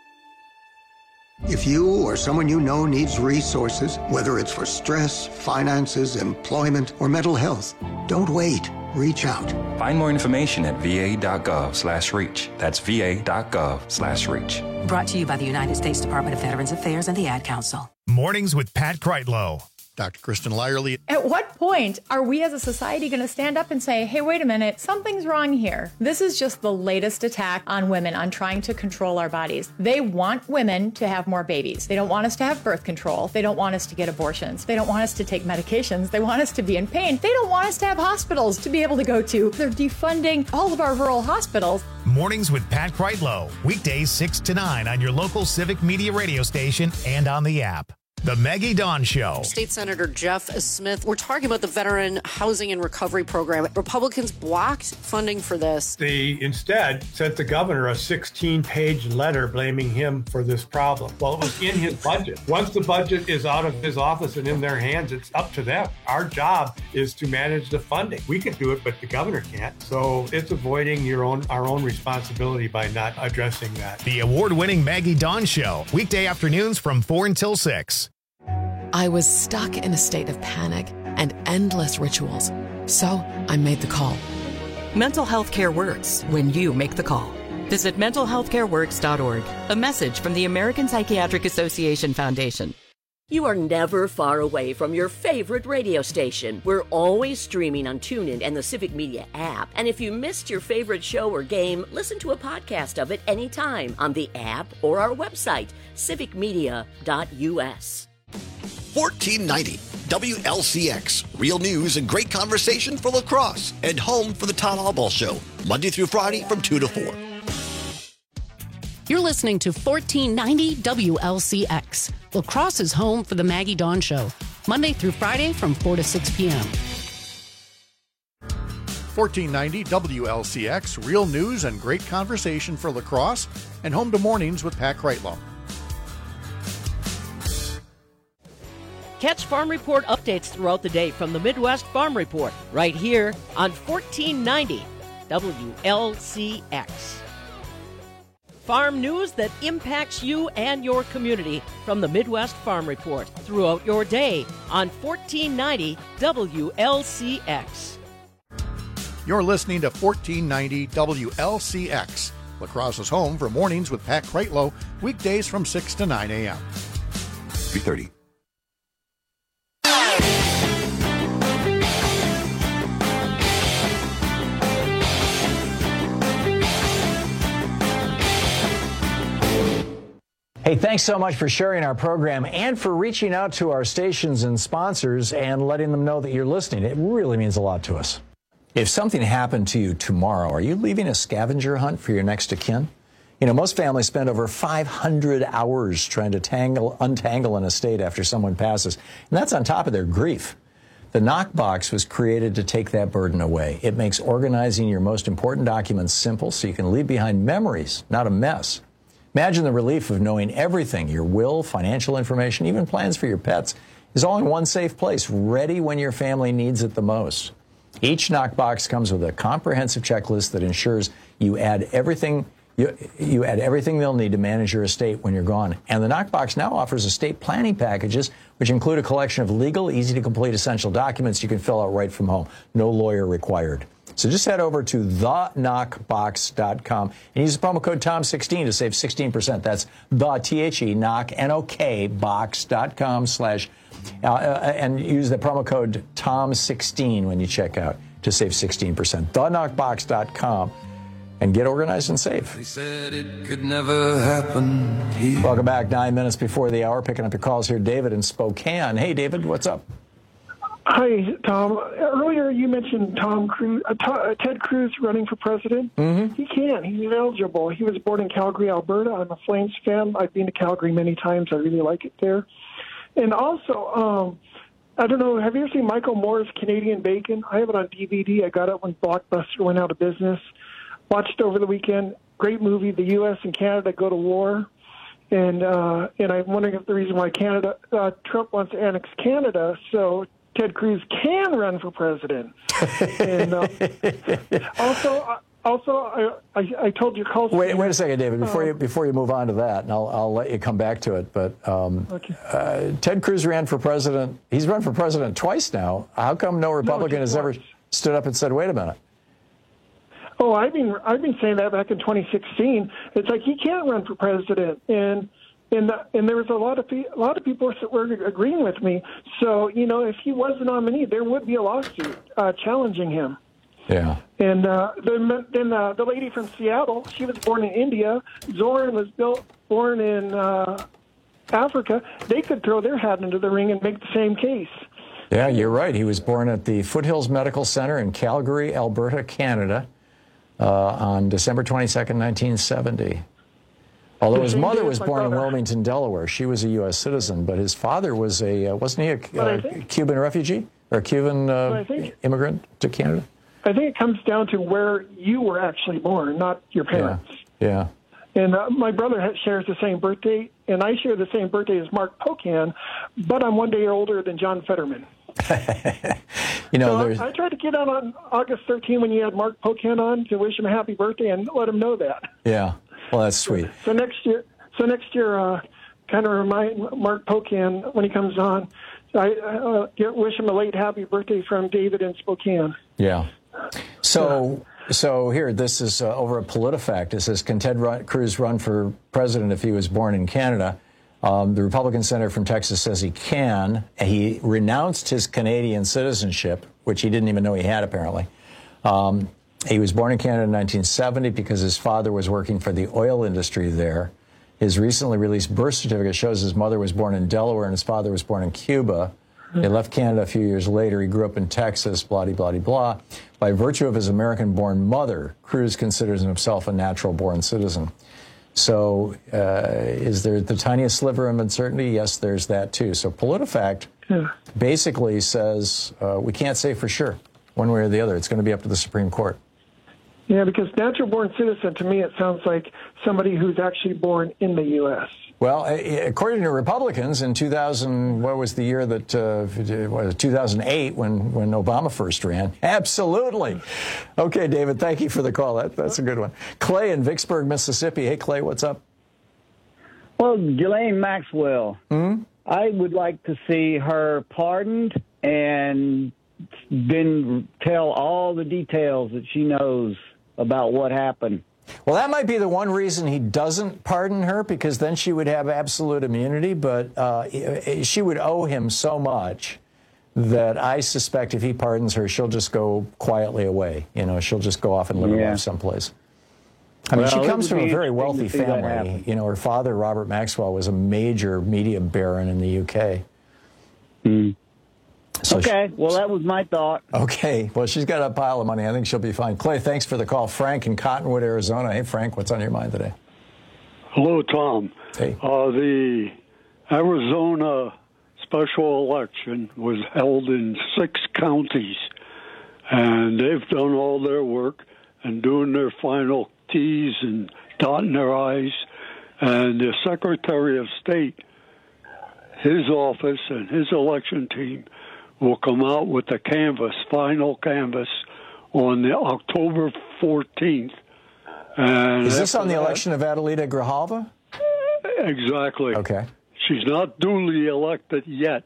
If you or someone you know needs resources, whether it's for stress, finances, employment, or mental health, don't wait. Reach out. Find more information at va.gov/reach. That's va.gov/reach. Brought to you by the United States Department of Veterans Affairs and the Ad Council. Mornings with Pat Kreitlow. Dr. Kristen Lyerly. At what point are we as a society going to stand up and say, hey, wait a minute, something's wrong here? This is just the latest attack on women, on trying to control our bodies. They want women to have more babies. They don't want us to have birth control. They don't want us to get abortions. They don't want us to take medications. They want us to be in pain. They don't want us to have hospitals to be able to go to. They're defunding all of our rural hospitals. Mornings with Pat Kreitlow. Weekdays 6 to 9 on your local Civic Media radio station and on the app. The Maggie Dawn Show. State Senator Jeff Smith, we're talking about the Veteran Housing and Recovery Program. Republicans blocked funding for this. They instead sent the governor a 16-page letter blaming him for this problem. Well, it was in his budget. Once the budget is out of his office and in their hands, it's up to them. Our job is to manage the funding. We can do it, but the governor can't. So it's avoiding our own responsibility by not addressing that. The award-winning Maggie Dawn Show. Weekday afternoons from 4 until 6. I was stuck in a state of panic and endless rituals. So I made the call. Mental health care works when you make the call. Visit mentalhealthcareworks.org. A message from the American Psychiatric Association Foundation. You are never far away from your favorite radio station. We're always streaming on TuneIn and the Civic Media app. And if you missed your favorite show or game, listen to a podcast of it anytime on the app or our website, civicmedia.us. 1490 WLCX. Real news and great conversation for La Crosse. And home for the Todd Alball Show. Monday through Friday from 2 to 4. You're listening to 1490 WLCX. La Crosse is home for the Maggie Dawn Show. Monday through Friday from 4 to 6 p.m. 1490 WLCX. Real news and great conversation for La Crosse. And home to mornings with Pat Kreitlow. Catch Farm Report updates throughout the day from the Midwest Farm Report right here on 1490 WLCX. Farm news that impacts you and your community from the Midwest Farm Report throughout your day on 1490 WLCX. You're listening to 1490 WLCX, La Crosse's home for mornings with Pat Kreitlow, weekdays from 6 to 9 a.m. 3:30. Hey, thanks so much for sharing our program and for reaching out to our stations and sponsors and letting them know that you're listening. It really means a lot to us. If something happened to you tomorrow, are you leaving a scavenger hunt for your next of kin? You know, most families spend over 500 hours trying to untangle an estate after someone passes, and that's on top of their grief. The Knockbox was created to take that burden away. It makes organizing your most important documents simple so you can leave behind memories, not a mess. Imagine the relief of knowing everything, your will, financial information, even plans for your pets, is all in one safe place, ready when your family needs it the most. Each Knockbox comes with a comprehensive checklist that ensures you add everything they'll need to manage your estate when you're gone. And the Knockbox now offers estate planning packages, which include a collection of legal, easy-to-complete essential documents you can fill out right from home. No lawyer required. So just head over to theknockbox.com and use the promo code TOM16 to save 16%. That's the THE knock NOK box.com and use the promo code TOM16 when you check out to save 16%. Theknockbox.com and get organized and save. They said it could never happen here. Welcome back. 9 minutes before the hour. Picking up your calls here. David in Spokane. Hey, David, what's up? Hi, Tom. Earlier you mentioned Ted Cruz running for president. Mm-hmm. He can't. He's ineligible. He was born in Calgary, Alberta. I'm a Flames fan. I've been to Calgary many times. I really like it there. And also, I don't know, have you ever seen Michael Moore's Canadian Bacon? I have it on DVD. I got it when Blockbuster went out of business. Watched it over the weekend. Great movie. The U.S. and Canada go to war. And I'm wondering if the reason why Trump wants to annex Canada, so Ted Cruz can run for president. And also, I told your call. Wait a second, David. Before you move on to that, and I'll let you come back to it. But okay. Ted Cruz ran for president. He's run for president twice now. How come no Republican has ever stood up and said, "Wait a minute"? Oh, I've been saying that back in 2016. It's like he can't run for president, and there was a lot of people that were agreeing with me. So, you know, if he was the nominee, there would be a lawsuit challenging him. Yeah. And then the lady from Seattle, she was born in India. Zoran was born in Africa. They could throw their hat into the ring and make the same case. Yeah, you're right. He was born at the Foothills Medical Center in Calgary, Alberta, Canada, on December 22nd, 1970. Although his mother was born in Wilmington, Delaware. She was a U.S. citizen, but his father was wasn't he a Cuban refugee or a Cuban immigrant to Canada? I think it comes down to where you were actually born, not your parents. Yeah. And my brother shares the same birthday, and I share the same birthday as Mark Pocan, but I'm 1 day older than John Fetterman. You know, so I tried to get out on August 13 when you had Mark Pocan on to wish him a happy birthday and let him know that. Yeah. Well, that's sweet. So next year, kind of remind Mark Pocan when he comes on. I wish him a late happy birthday from David in Spokane. Yeah. So here, this is over at PolitiFact. It says, can Ted Cruz run for president if he was born in Canada? The Republican senator from Texas says he can. He renounced his Canadian citizenship, which he didn't even know he had, apparently. He was born in Canada in 1970 because his father was working for the oil industry there. His recently released birth certificate shows his mother was born in Delaware and his father was born in Cuba. They left Canada a few years later. He grew up in Texas, blah-de-blah-de-blah. By virtue of his American-born mother, Cruz considers himself a natural-born citizen. So is there the tiniest sliver of uncertainty? Yes, there's that, too. So PolitiFact basically says we can't say for sure one way or the other. It's going to be up to the Supreme Court. Yeah, because natural-born citizen, to me, it sounds like somebody who's actually born in the U.S. Well, according to Republicans, in 2000, what was the year that, 2008, when Obama first ran? Absolutely. Okay, David, thank you for the call. That's a good one. Clay in Vicksburg, Mississippi. Hey, Clay, what's up? Well, Ghislaine Maxwell, I would like to see her pardoned and then tell all the details that she knows about what happened. Well, that might be the one reason he doesn't pardon her, because then she would have absolute immunity, but she would owe him so much that I suspect if he pardons her, she'll just go quietly away. You know, she'll just go off and live her life someplace. I mean, she comes from a very wealthy family. You know, her father, Robert Maxwell, was a major media baron in the UK. So well, that was my thought. Okay, well, she's got a pile of money. I think she'll be fine. Clay, thanks for the call. Frank in Cottonwood, Arizona. Hey, Frank, what's on your mind today? Hello, Tom. Hey. The Arizona special election was held in 6 counties, and they've done all their work and doing their final T's and dotting their I's. And the Secretary of State, his office and his election team will come out with the final canvas on the October 14th. And is this on the election of Adelita Grijalva? Exactly. Okay. She's not duly elected yet.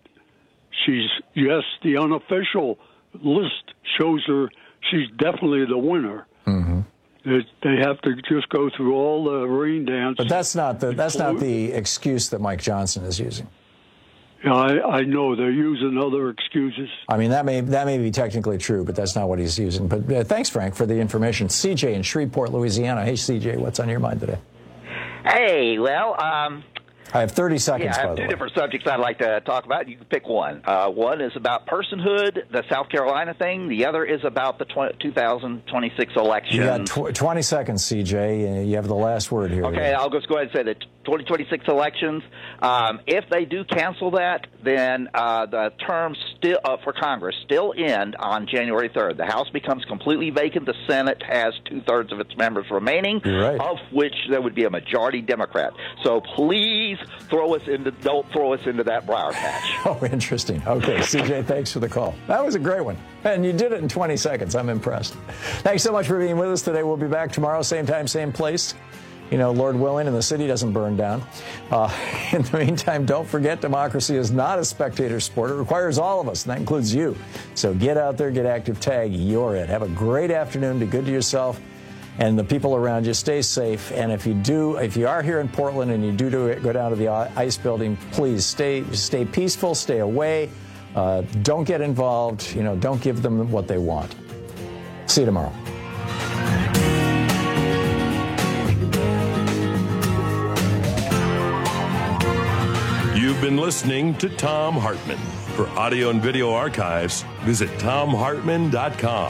The unofficial list shows her she's definitely the winner. Mm-hmm. They have to just go through all the rain dance. But that's not the excuse that Mike Johnson is using. Yeah, I know they're using other excuses. I mean, that may be technically true, but that's not what he's using. But thanks, Frank, for the information. CJ in Shreveport, Louisiana. Hey, CJ, what's on your mind today? Hey, well, I have 30 seconds, I have two different subjects I'd like to talk about. You can pick one. One is about personhood, the South Carolina thing. The other is about the 2026 election. You got 20 seconds, CJ. You have the last word here. Okay, I'll just go ahead and say the 2026 elections. If they do cancel that, then the terms still for Congress still end on January 3rd. The House becomes completely vacant. The Senate has 2/3 of its members remaining, of which there would be a majority Democrat. So please don't throw us into that briar patch. Oh, interesting. Okay, CJ, thanks for the call. That was a great one. And you did it in 20 seconds. I'm impressed. Thanks so much for being with us today. We'll be back tomorrow, same time, same place. You know, Lord willing, and the city doesn't burn down. In the meantime, don't forget, democracy is not a spectator sport. It requires all of us, and that includes you. So get out there, get active, tag, you're it. Have a great afternoon. Be good to yourself and the people around you. Stay safe. And if you are here in Portland and you do go down to the ice building, please stay peaceful, stay away. Don't get involved. You know, don't give them what they want. See you tomorrow. You've been listening to Thom Hartmann. For audio and video archives, visit ThomHartmann.com.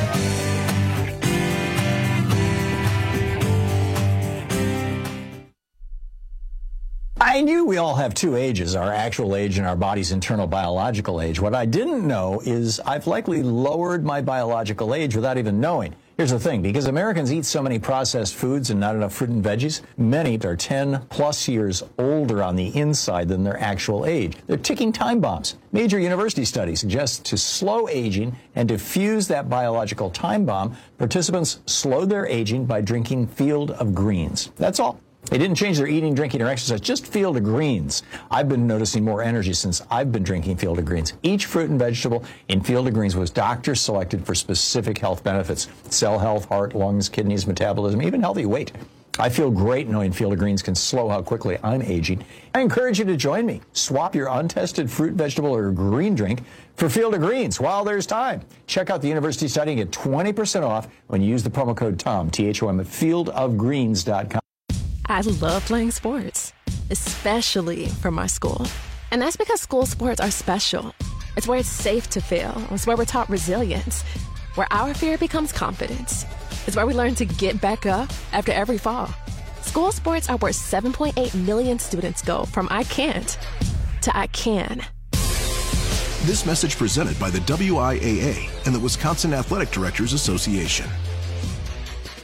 I knew we all have two ages, our actual age and our body's internal biological age. What I didn't know is I've likely lowered my biological age without even knowing. Here's the thing, because Americans eat so many processed foods and not enough fruit and veggies, many are 10 plus years older on the inside than their actual age. They're ticking time bombs. Major university studies suggest to slow aging and diffuse that biological time bomb, participants slowed their aging by drinking Field of Greens. That's all. They didn't change their eating, drinking, or exercise, just Field of Greens. I've been noticing more energy since I've been drinking Field of Greens. Each fruit and vegetable in Field of Greens was doctor selected for specific health benefits. Cell health, heart, lungs, kidneys, metabolism, even healthy weight. I feel great knowing Field of Greens can slow how quickly I'm aging. I encourage you to join me. Swap your untested fruit, vegetable, or green drink for Field of Greens while there's time. Check out the university study and get 20% off when you use the promo code THOM, T-H-O-M, at fieldofgreens.com. I love playing sports, especially for my school. And that's because school sports are special. It's where it's safe to fail. It's where we're taught resilience, where our fear becomes confidence. It's where we learn to get back up after every fall. School sports are where 7.8 million students go from I can't to I can. This message presented by the WIAA and the Wisconsin Athletic Directors Association.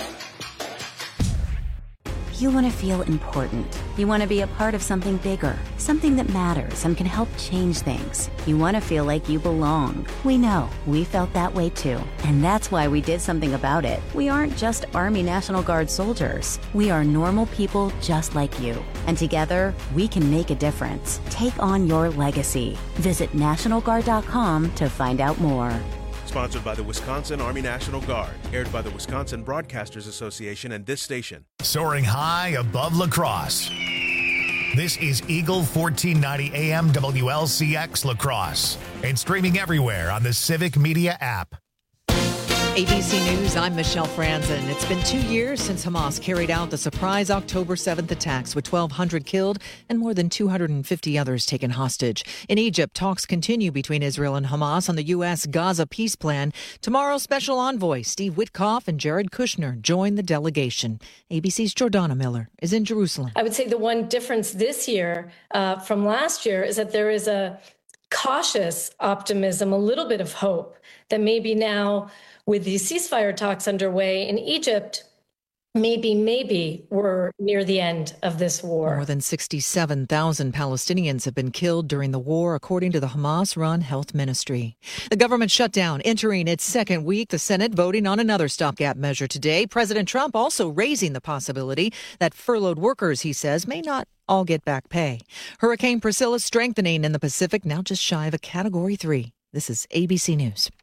You want to feel important. You want to be a part of something bigger, something that matters and can help change things. You want to feel like you belong. We know. We felt that way too. And that's why we did something about it. We aren't just Army National Guard soldiers. We are normal people just like you. And together, we can make a difference. Take on your legacy. Visit NationalGuard.com to find out more. Sponsored by the Wisconsin Army National Guard. Aired by the Wisconsin Broadcasters Association and this station. Soaring high above La Crosse. This is Eagle 1490 AM WLCX La Crosse. And streaming everywhere on the Civic Media app. ABC News, I'm Michelle Franzen. It's been 2 years since Hamas carried out the surprise October 7th attacks with 1,200 killed and more than 250 others taken hostage. In Egypt, talks continue between Israel and Hamas on the U.S. Gaza peace plan. Tomorrow, special envoy Steve Witkoff and Jared Kushner join the delegation. ABC's Jordana Miller is in Jerusalem. I would say the one difference this year from last year is that there is a cautious optimism, a little bit of hope that maybe now, with these ceasefire talks underway in Egypt, maybe we're near the end of this war. More than 67,000 Palestinians have been killed during the war, according to the Hamas-run health ministry. The government shutdown entering its second week, the Senate voting on another stopgap measure today. President Trump also raising the possibility that furloughed workers, he says, may not all get back pay. Hurricane Priscilla strengthening in the Pacific, now just shy of a Category 3. This is ABC News.